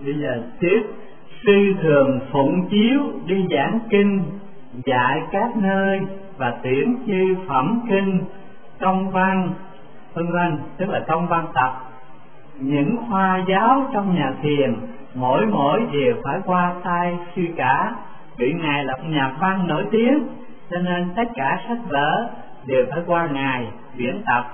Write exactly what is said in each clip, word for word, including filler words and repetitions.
Bây giờ tiếp, sư thường phụng chiếu đi giảng kinh, dạy các nơi và tuyển chư phẩm kinh, công văn, vân vân, tức là công văn tập. Những hoa giáo trong nhà thiền mỗi mỗi đều phải qua tay sư cả, vì ngài là nhà văn nổi tiếng, cho nên tất cả sách vở đều phải qua ngài biên tập.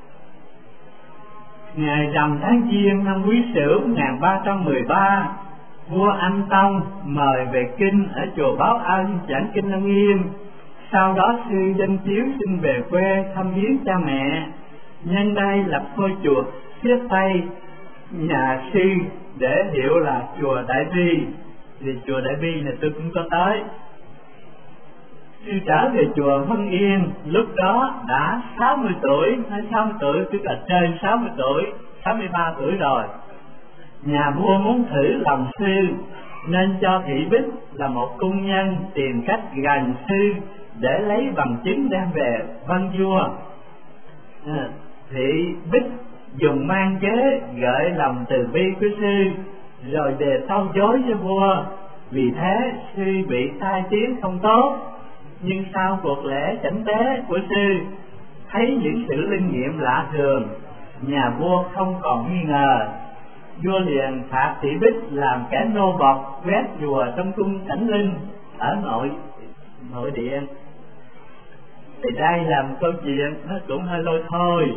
Ngày rằm tháng Giêng năm Quý Sửu một nghìn ba trăm mười ba, vua Anh Tông mời về kinh ở chùa Báo Ân giảng kinh Lăng Nghiêm. Sau đó sư Danh Chiếu xin về quê thăm viếng cha mẹ, nhân đây lập ngôi chùa phía Tây nhà sư để hiệu là chùa Đại Bi. Thì chùa Đại Bi này tôi cũng có tới. Sư trở về chùa Vân Yên, lúc đó đã sáu mươi tuổi, nói sáu mươi tuổi tức là trên sáu mươi tuổi, sáu mươi ba tuổi rồi. Nhà vua muốn thử lòng sư nên cho Thị Bích là một cung nhân tìm cách gần sư để lấy bằng chứng đem về văn vua. À, Thị Bích dùng mang kế gợi lòng từ bi của sư, rồi đề tâu dối với vua. Vì thế sư bị tai tiếng không tốt. Nhưng sau cuộc lễ chánh tế của sư, thấy những sự linh nghiệm lạ thường, nhà vua không còn nghi ngờ. Vua liền phạt Thị Bích làm kẻ nô bộc quét chùa trong cung Cảnh Linh ở nội nội điện. Thì đây là một câu chuyện nó cũng hơi lôi thôi.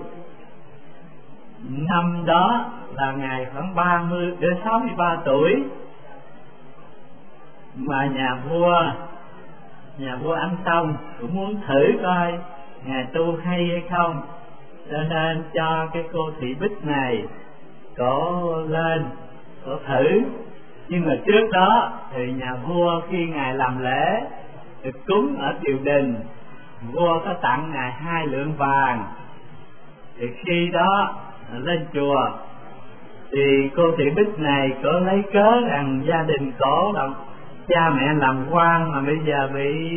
Năm đó là ngài khoảng ba mươi đến sáu mươi ba tuổi, mà nhà vua nhà vua Anh Tông cũng muốn thử coi ngài tu hay hay không, cho nên cho cái cô Thị Bích này cổ lên cổ thử. Nhưng mà trước đó thì nhà vua khi ngài làm lễ được cúng ở triều đình, vua có tặng ngài hai lượng vàng. Thì khi đó lên chùa thì cô Thị Bích này cổ lấy cớ rằng gia đình cổ là cha mẹ làm quan mà bây giờ bị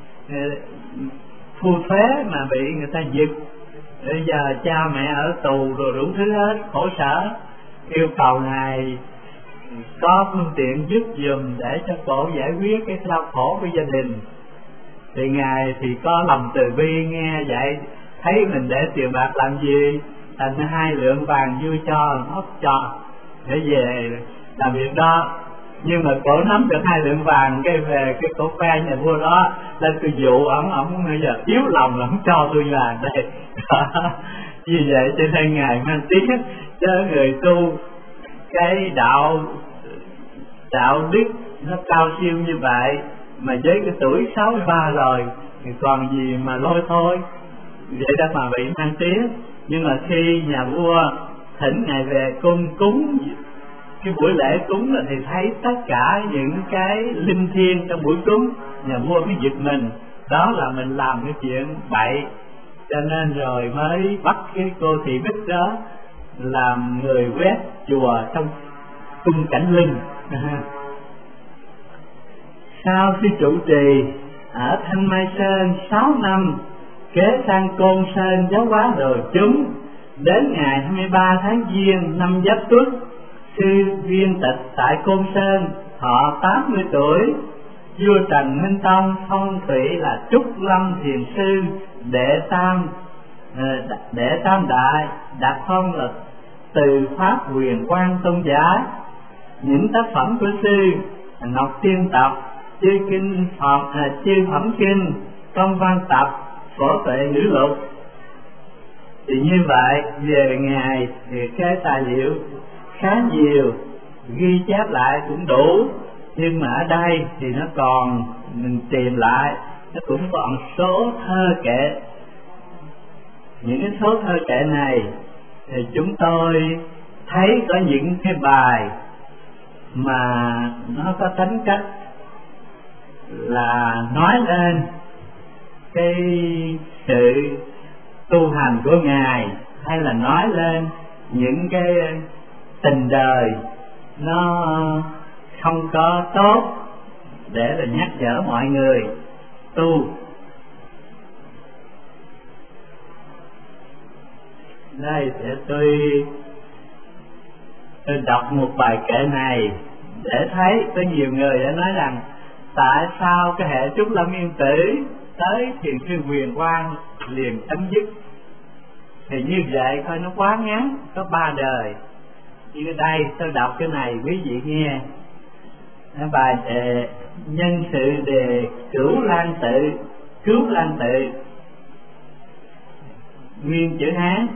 thu thuế mà bị người ta giật, bây giờ cha mẹ ở tù rồi đủ thứ hết, khổ sở, yêu cầu ngài có phương tiện giúp dùm để cho cổ giải quyết cái đau khổ của gia đình. Thì ngài thì có lòng từ bi, nghe vậy thấy mình để tiền bạc làm gì, thành hai lượng vàng vui cho nó cho để về làm việc đó. Nhưng mà cổ nắm được hai lượng vàng cái về cái cổ khoe nhà vua đó lên, tôi dụ ổng, ổng bây giờ yếu lòng là không cho tôi vàng đây. Vì vậy cho nên ngài mang tiếng cho người tu cái đạo đạo đức nó cao siêu như vậy, mà với cái tuổi sáu mươi ba rồi thì còn gì mà lôi thôi, vậy đó mà bị mang tiếng. Nhưng mà khi nhà vua thỉnh ngài về cung cúng cái buổi lễ cúng là thì thấy tất cả những cái linh thiêng trong buổi cúng, nhà vua mới giật mình, đó là mình làm cái chuyện bậy, cho nên rồi mới bắt cái cô Thị Bích đó làm người quét chùa trong cung Cảnh Linh. Sau khi trụ trì ở Thanh Mai Sơn sáu năm, kế sang Côn Sơn giáo hóa đồ chúng. Đến ngày hai mươi ba tháng Giêng năm Giáp Tuất, sư viên tịch tại Côn Sơn thọ tám mươi tuổi. Vua Trần Minh Tông phong thủy là Trúc Lâm Thiền Sư đệ tam đệ tam đại, đặt phong là Từ Pháp Quyền Quang Tôn Giả. Những tác phẩm của sư Ngọc Tiên Tập, chư kinh Phật, chư phẩm kinh, công văn tập, phổ tuệ ngữ lục. Thì như vậy về ngài thì cái tài liệu khá nhiều, ghi chép lại cũng đủ, nhưng mà ở đây thì nó còn, mình tìm lại nó cũng còn số thơ kệ. Những cái số thơ kệ này thì chúng tôi thấy có những cái bài mà nó có tính cách là nói lên cái sự tu hành của ngài, hay là nói lên những cái tình đời nó không có tốt, để là nhắc nhở mọi người tu. Đây để tôi tôi đọc một bài kệ này để thấy có nhiều người đã nói rằng tại sao cái hệ Trúc Lâm Yên Tử tới Thiền Sư Huyền Quang liền chấm dứt. Thì như vậy thôi nó quá ngắn, có ba đời. Như đây tôi đọc cái này quý vị nghe. Bài đề nhân sự đề cửu lan tự, cứu lan tự, nguyên chữ Hán.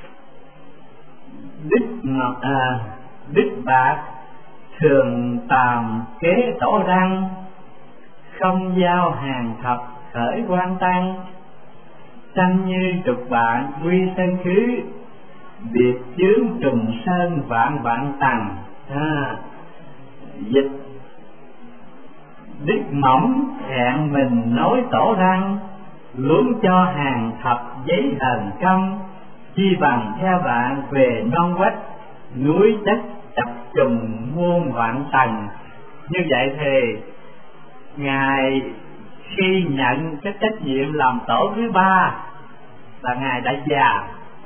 Đức ngọc à, đức bạc thường tàm kế tổ đăng, không giao hàng thập khởi quan tăng, sanh như trục bạn quy sơn khứ, biệt chướng trùng sơn vạn vạn tầng. À, dịch đức mỏng hẹn mình nói tổ đăng, luống cho hàng thập giấy hờn công, chi bằng theo bạn về non quách, núi đất chập trùng muôn vạn tầng. Như vậy thì Ngài khi nhận cái trách nhiệm làm tổ thứ ba là Ngài đã già.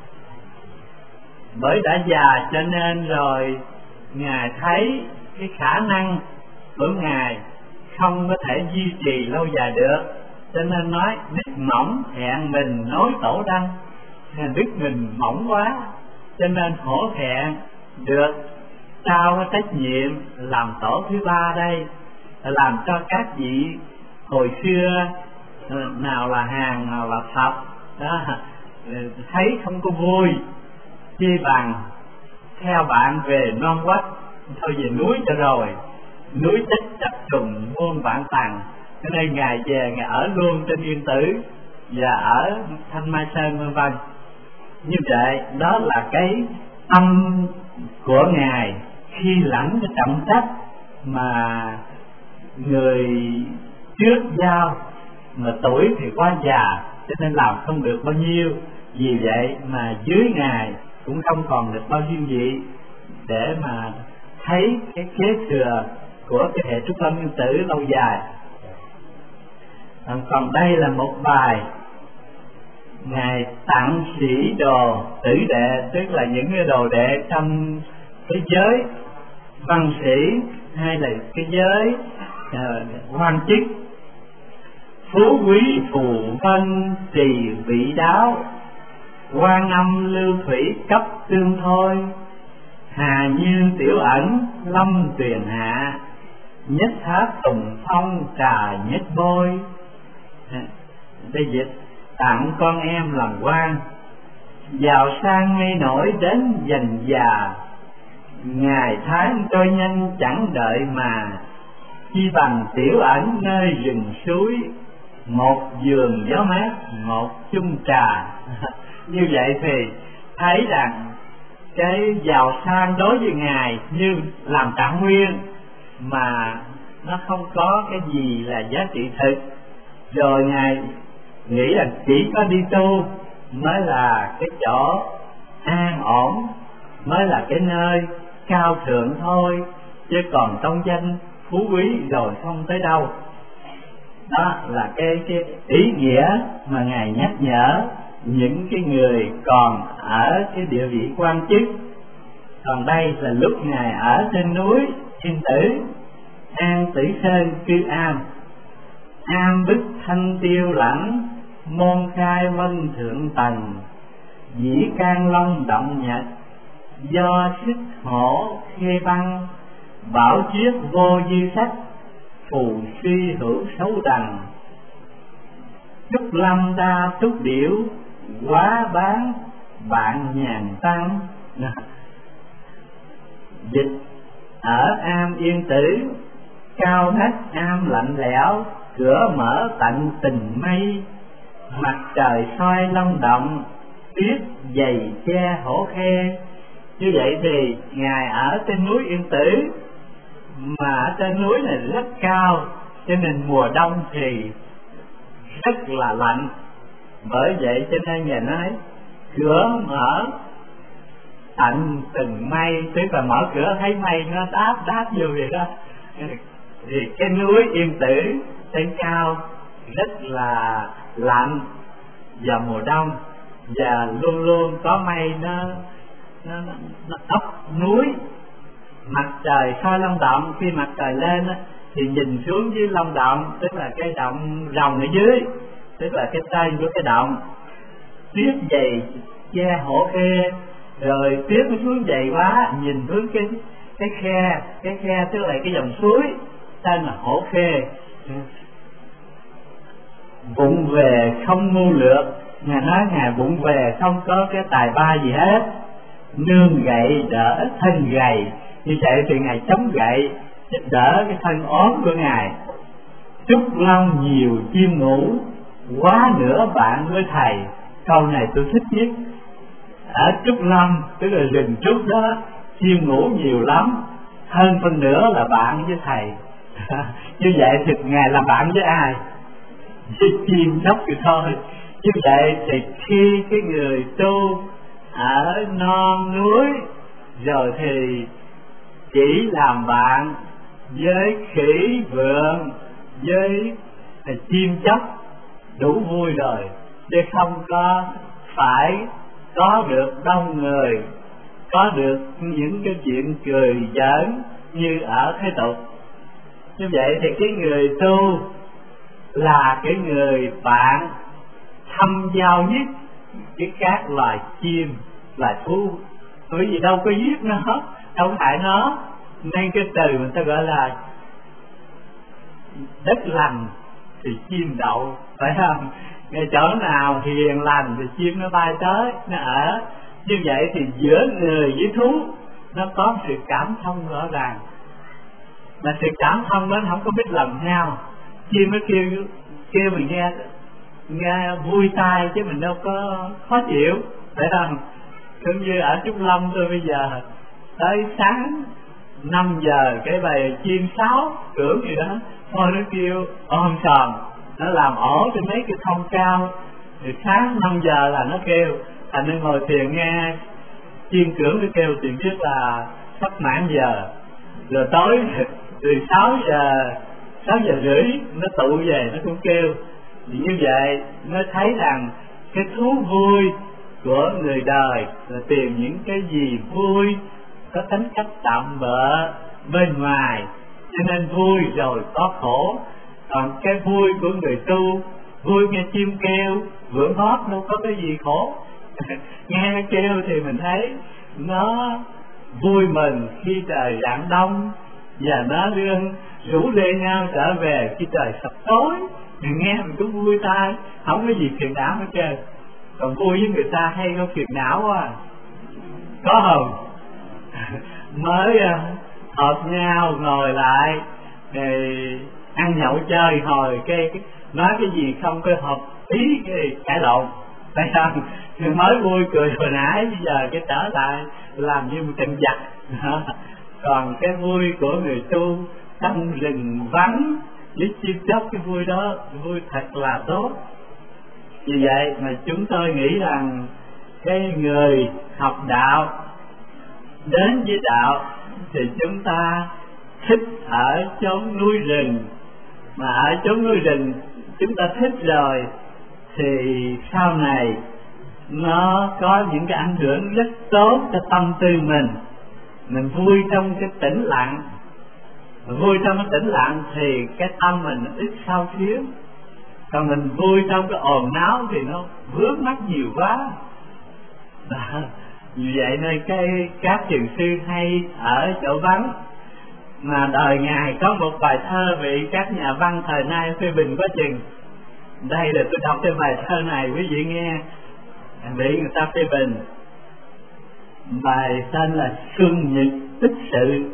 Bởi đã già cho nên rồi Ngài thấy cái khả năng của Ngài không có thể duy trì lâu dài được, cho nên nói đức mỏng hẹn mình nói tổ đăng. Đức mình mỏng quá cho nên hổ thẹn được trao cái trách nhiệm làm tổ thứ ba đây, làm cho các vị hồi xưa nào là hàng nào là thập đó, thấy không có vui, chi bằng theo bạn về non quách, thôi về núi cho rồi, núi tích chập trùng muôn vạn tầng. Cho nên Ngài về Ngài ở luôn trên Yên Tử và ở Thanh Mai Sơn vân vân. Như vậy đó là cái tâm của Ngài khi lãnh cái trọng trách mà người trước giao, mà tuổi thì quá già cho nên làm không được bao nhiêu. Vì vậy mà dưới Ngài cũng không còn được bao nhiêu vị để mà thấy cái kế thừa của cái hệ Trúc Lâm Yên Tử lâu dài. Còn đây là một bài Ngài tặng sĩ đồ tử đệ, tức là những cái đồ đệ trong cái giới văn sĩ hay là cái giới uh, quan chức. Phú quý phù vân trì vị đáo, quan âm lưu thủy cấp tương thôi, hà như tiểu ẩn lâm tuyền hạ, nhất tháp tùng phong trà nhất bôi. Đây dịch tặng con em làm quan, giàu sang mây nổi đến dành già, ngày tháng trôi nhanh chẳng đợi mà, chi bằng tiểu ẩn nơi rừng suối, một giường gió mát một chung trà. Như vậy thì thấy rằng cái giàu sang đối với Ngài như làm trạng nguyên mà nó không có cái gì là giá trị thực. Rồi Ngài nghĩ là chỉ có đi tu mới là cái chỗ an ổn, mới là cái nơi cao thượng thôi, chứ còn công danh phú quý rồi không tới đâu. Đó là cái, cái ý nghĩa mà Ngài nhắc nhở những cái người còn ở cái địa vị quan chức. Còn đây là lúc Ngài ở trên núi Yên Tử, An Tử Sơn cư am, am bức thanh tiêu lãnh, môn khai vân thượng tầng, dĩ can long động nhật, do sức hổ khê băng, bảo chiết vô dư sách, phù suy hữu xấu đằng, trúc lâm đa trúc điểu, quá bán bạn nhàn tăng. Dịch ở am Yên Tử, cao nách am lạnh lẽo, cửa mở tận tình mây, mặt trời soi long động, tuyết dày che hổ khe. Như vậy thì Ngài ở trên núi Yên Tử, mà ở trên núi này rất cao, cho nên mùa đông thì rất là lạnh. Bởi vậy cho nên Ngài nói cửa mở tận từng mây, tức là mở cửa thấy mây nó đáp đáp vô vậy đó. Thì cái núi Yên Tử trên cao rất là lạnh vào mùa đông, và luôn luôn có mây nó nó nó, nó ấp núi mặt trời soi Long Động, khi mặt trời lên á, thì nhìn xuống dưới Long Động, tức là cái động rồng ở dưới, tức là cái tên của cái động. Tuyết dày che Hổ Khê, rồi tuyết nó xuống dày quá, nhìn xuống cái cái khe, cái khe tức là cái dòng suối tên là Hổ Khê. Bụng về không mưu lược, Ngài nói Ngài bụng về không có cái tài ba gì hết, nương gậy đỡ thân gầy, như vậy thì Ngài chống gậy đỡ cái thân ốm của Ngài. Trúc long nhiều chim ngủ, quá nửa bạn với thầy. Câu này tôi thích nhất. Ở Trúc Long tức là rừng trúc đó, chim ngủ nhiều lắm, hơn phân nửa là bạn với thầy. Như vậy thì Ngài làm bạn với ai? Với chim chóc thì thôi. Như vậy thì khi cái người tu ở non núi rồi thì chỉ làm bạn với khỉ vượn, với chim chóc đủ vui rồi, chứ không có phải có được đông người, có được những cái chuyện cười giỡn như ở thế tục. Như vậy thì cái người tu là cái người bạn thâm giao nhất với các loài chim, loài thú, bởi vì đâu có giết nó, đâu hại nó, nên cái từ người ta gọi là đất lành thì chim đậu, phải không? Ngay chỗ nào hiền lành thì chim nó bay tới, nó ở. Như vậy thì giữa người với thú nó có sự cảm thông rõ ràng, mà sự cảm thông đó nó không có biết lầm nhau. Chim nó kêu kêu mình nghe nghe vui tai chứ mình đâu có khó chịu, phải không? Cũng như ở Trúc Long tôi bây giờ tới sáng năm giờ cái bầy chim sáo cưỡng gì đó thôi nó kêu ôm sòm, nó làm ổ trên mấy cái thông cao, thì sáng năm giờ là nó kêu, thành nên ngồi thiền nghe chim cưỡng nó kêu thì biết là sắp mãn giờ. Rồi tối từ sáu giờ sáu giờ rưỡi nó tụ về nó cũng kêu. Thì như vậy nó thấy rằng cái thú vui của người đời là tìm những cái gì vui, có tính cách tạm bợ bên ngoài, cho nên vui rồi có khổ. Còn cái vui của người tu, vui nghe chim kêu vượn hót đâu có cái gì khổ. Nghe nó kêu thì mình thấy nó vui mừng khi trời rạng đông, và nó đương rủ lê nhau trở về khi trời sập tối. Mình nghe mình cũng vui tai, không có gì phiền não hết trơn. Còn vui với người ta hay có phiền não quá, có không? Mới uh, họp nhau ngồi lại để ăn nhậu chơi hồi cái, cái nói cái gì không có hợp ý cái cãi lộn, phải không? Thì mới vui cười hồi nãy, bây giờ cái trở lại làm như một trận giặc. Còn cái vui của người tu trong rừng vắng với chim chóc, cái vui đó vui thật là tốt. Vì vậy mà chúng tôi nghĩ rằng cái người học đạo đến với đạo thì chúng ta thích ở chốn núi rừng, mà ở chốn núi rừng chúng ta thích rồi thì sau này nó có những cái ảnh hưởng rất tốt cho tâm tư mình. Mình vui trong cái tĩnh lặng, mình vui trong cái tĩnh lặng thì cái tâm mình ít sao xuyến. Còn mình vui trong cái ồn náo thì nó vướng mắc nhiều quá. Vì vậy nên cái các thiền sư hay ở chỗ vắng. Mà đời Ngài có một bài thơ bị các nhà văn thời nay phê bình quá chừng. Đây là tôi đọc cái bài thơ này quý vị nghe, bị người ta phê bình. Bài tên là Xuân Nhật Tích Sự.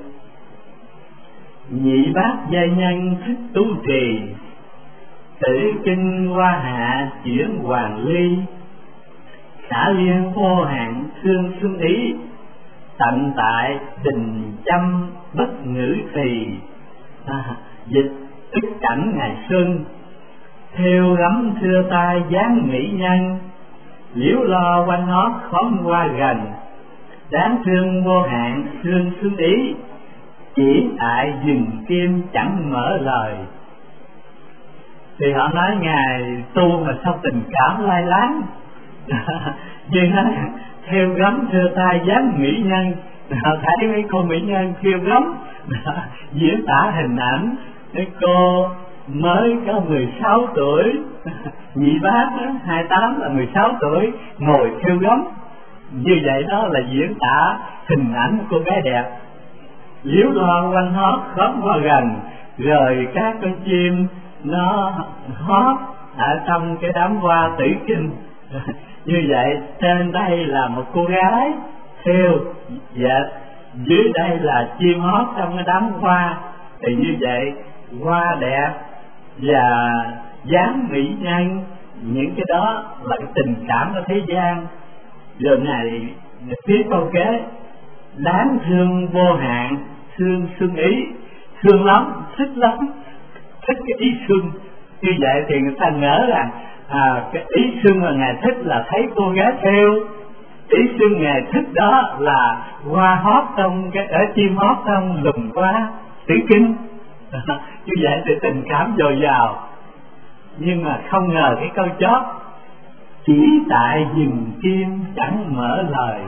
Nhị bát giai nhân thích tu trì, tử kinh hoa hạ chuyển hoàng ly. Xả liên vô hạn thương xuân ý, tận tại tình chăm bất ngữ thì. À, dịch tức cảnh ngày xuân, theo gấm thưa tai dáng mỹ nhân. Liễu lo quanh hót khóm hoa gần, đáng thương vô hạn thương xuân ý. Chỉ tại rừng kim chẳng mở lời. Thì họ nói Ngài tu mà sao tình cảm lai láng. Như nói theo gấm thưa tai dáng mỹ nhân, thấy mấy cô mỹ nhân khiêu lắm, diễn tả hình ảnh cái cô mới có mười sáu tuổi, nhị bác đó, hai tám là mười sáu tuổi, ngồi khiêu gấm. Như vậy đó là diễn tả hình ảnh cô gái đẹp, liếu lo quanh hót khóm hoa gần, rồi các con chim nó hót ở trong cái đám hoa tử kinh. Như vậy trên đây là một cô gái theo dệt, dưới đây là chim hót trong cái đám hoa. Thì như vậy hoa đẹp và dáng mỹ nhân, những cái đó là cái tình cảm của thế gian. Rồi này tiếp câu kế: đáng thương vô hạn thương xuân ý. Thương lắm, thích lắm, thích cái ý xuân. Như vậy thì người ta ngỡ rằng à, cái ý xuân mà Ngài thích là thấy cô gái theo. Ý xuân Ngài thích đó là hoa hót trong cái ở chim hót trong lùm hoa tử kinh. Như vậy thì tình cảm dồi dào. Nhưng mà không ngờ cái câu chót: chỉ tại rừng kim chẳng mở lời.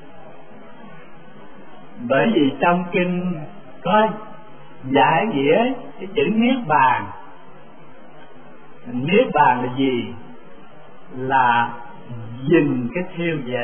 Bởi vì trong kinh có giải nghĩa cái chữ niết bàn. Niết bàn là gì? Là dừng cái theo dệt.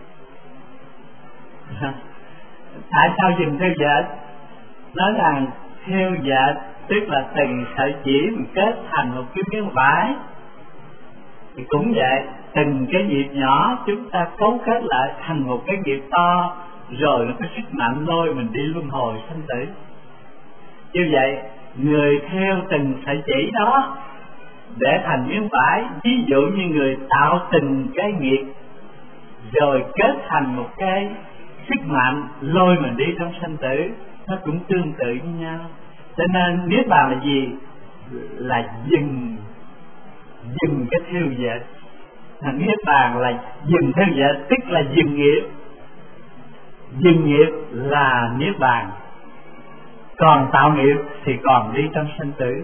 Tại sao dừng theo dệt? Nói rằng theo dệt tức là từng sợi chỉ mình kết thành một cái miếng vải. Thì cũng vậy, từng cái nghiệp nhỏ chúng ta cấu kết lại thành một cái nghiệp to, rồi nó có sức mạnh lôi mình đi luân hồi sanh tử. Như vậy người theo từng sợi chỉ đó để thành miếng vải. Ví dụ như người tạo từng cái nghiệp rồi kết thành một cái sức mạnh lôi mình đi trong sanh tử, nó cũng tương tự với nhau. Cho nên niết bàn là gì? Là dừng dừng cái theo dệt. Niết bàn là dừng theo dệt, tức là dừng nghiệp. Dừng nghiệp là niết bàn, còn tạo nghiệp thì còn đi trong sanh tử.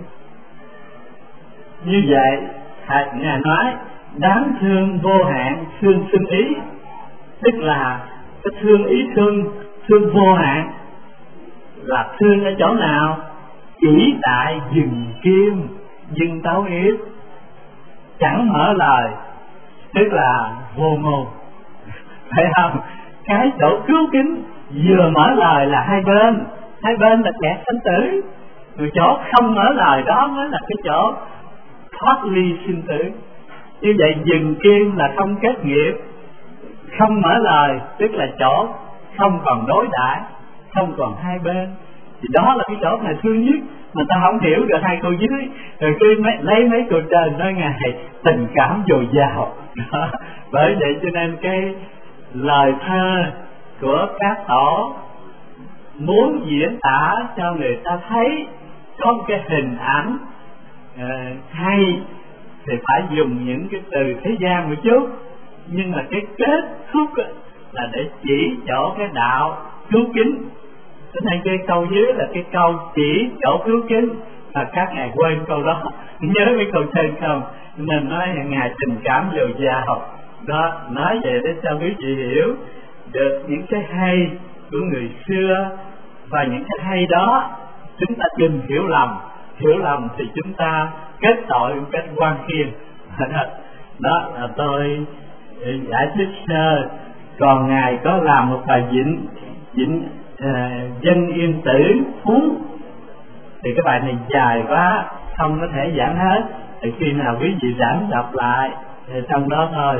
Như vậy Ngài nói đáng thương vô hạn thương xuân ý, tức là cái thương ý thương thương vô hạn. Là thương ở chỗ nào? Chỉ tại rừng kim dừng tấu yết, chẳng mở lời, tức là vô ngôn. Phải không? Cái chỗ cứu kính vừa mở lời là hai bên, hai bên là kẹt sanh tử. Rồi chỗ không mở lời đó mới là cái chỗ thoát ly sinh tử. Như vậy dừng kim là không kết nghiệp, không mở lời tức là chỗ không còn đối đãi, không còn hai bên. Thì đó là cái chỗ Ngài thương nhất. Mà ta không hiểu được hai câu dưới, rồi cứ lấy mấy câu trên nói Ngài tình cảm dồi dào. Bởi vậy cho nên cái lời thơ của các tổ muốn diễn tả cho người ta thấy có cái hình ảnh uh, hay thì phải dùng những cái từ thế gian một chút, nhưng mà cái kết thúc là để chỉ chỗ cái đạo cứu kính. Cho nên cái câu dưới là cái câu chỉ chỗ cứu kính, mà các ngài quên câu đó, nhớ mấy câu trên không, nên nói Ngài tình cảm dồi dào đó. Nói vậy để cho quý vị hiểu được những cái hay của người xưa, và những cái hay đó chúng ta đừng hiểu lầm. Hiểu lầm thì chúng ta kết tội một cách oan khiên. Đó là tôi giải thích sơ. Còn Ngài có làm một bài vịnh vịnh uh, dân yên tử phú, thì cái bài này dài quá không có thể giảng hết, thì khi nào quý vị giảng đọc lại thì trong đó thôi.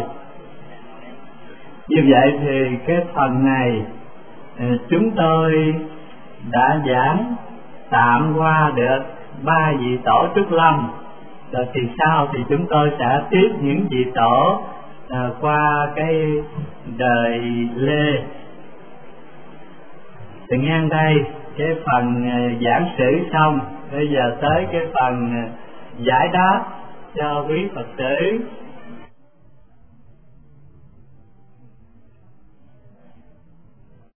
Như vậy thì cái phần này chúng tôi đã giảng tạm qua được ba vị tổ Trúc Lâm. Rồi thì sau thì chúng tôi sẽ tiếp những vị tổ à, qua cái đời Lê. Thì ngang đây cái phần giảng sử xong, bây giờ tới cái phần giải đáp cho quý Phật tử